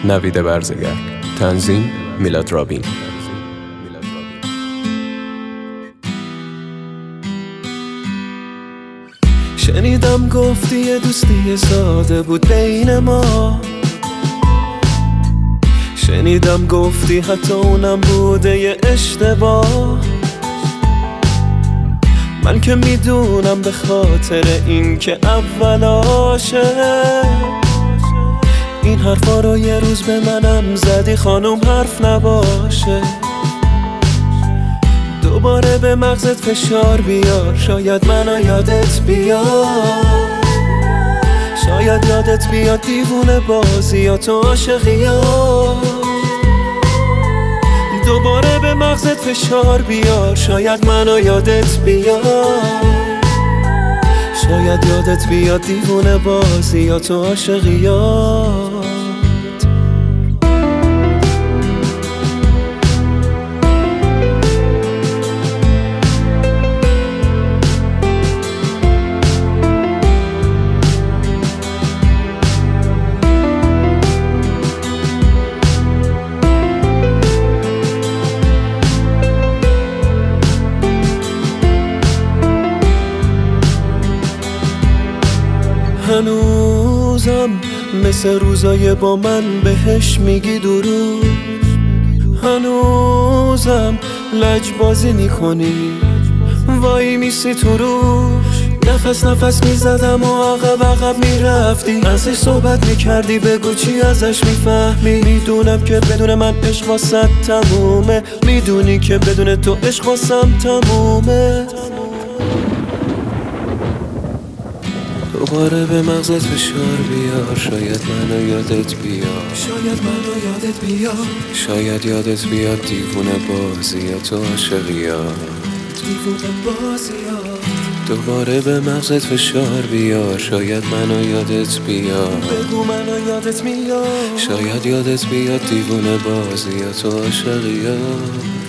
نوید برزگر. تنظیم میلاد رابین. شنیدم گفتی یه دوستی ساده بود بین ما، شنیدم گفتی حتی اونم بوده یه اشتباه. من که میدونم به خاطر این که اولاشه، این حرفا رو یه روز به منم زدی خانم حرف نباشه. دوباره به مغزت فشار بیار، شاید منو یادت بیاد، شاید یادت بیاد دیوونه بازیات و عاشقیات. دوباره به مغزت فشار بیار، شاید منو یادت بیاد، شاید یادت بیاد دیوونه بازیات و عاشقیات. هنوزم مثل روزای با من بهش میگی درود، هنوزم لجبازی میکنی وای میسی تو روش. نفس نفس میزدم و عقب میرفتی، ازش صحبت میکردی بگو چی ازش میفهمی. میدونم که بدون من عشق واسه تمومه، میدونی که بدون تو عشق واسم تمومه. دوباره به مغزت فشار بیار، شاید منو یادت بیاد، شاید منو یادت بیاد، شاید یادت بیاد دیوونه بازیات و عاشقیات، دیوونه بازیات. دوباره به مغزت فشار بیار، شاید منو یادت بیاد، بگو منو یادت میاد، شاید یادت بیاد دیوونه بازیات و عاشقیات.